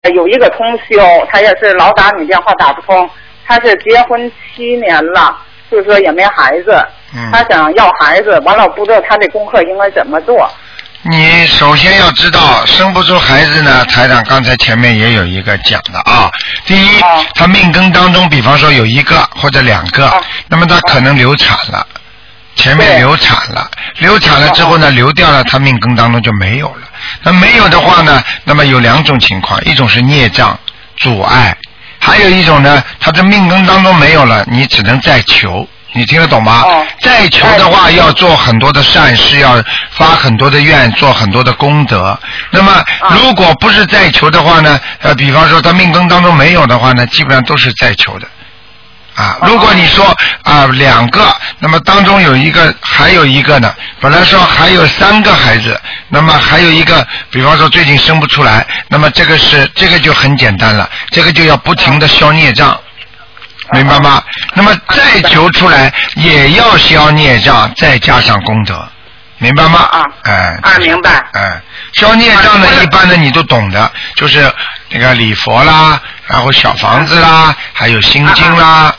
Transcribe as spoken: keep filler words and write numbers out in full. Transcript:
有一个同修，他也是老打你电话打不通，他是结婚七年了，就是说也没孩子， 嗯、 他想要孩子，完了不知道他这功课应该怎么做。 你首先要知道，生不出孩子呢，台长刚才前面也有一个讲的啊。第一，啊、他命根当中，比方说有一个或者两个，啊、那么他可能流产了，前面流产了，流产了之后呢，流掉了，他命根当中就没有了。那没有的话呢，那么有两种情况，一种是孽障阻碍，还有一种呢，他的命根当中没有了，你只能再求。你听得懂吗？哦、再求的话，要做很多的善事，要发很多的愿，做很多的功德。那么，如果不是再求的话呢？呃，比方说他命根当中没有的话呢，基本上都是再求的。啊，如果你说啊两个，那么当中有一个，还有一个呢，本来说还有三个孩子，那么还有一个，比方说最近生不出来，那么这个是这个就很简单了，这个就要不停的消孽障。明白吗？那么再求出来也要消孽障，再加上功德，明白吗？ 啊， 哎， 啊，明白。 哎，消孽障呢，一般的你都懂的，就是那个礼佛啦，然后小房子啦，还有心经啦，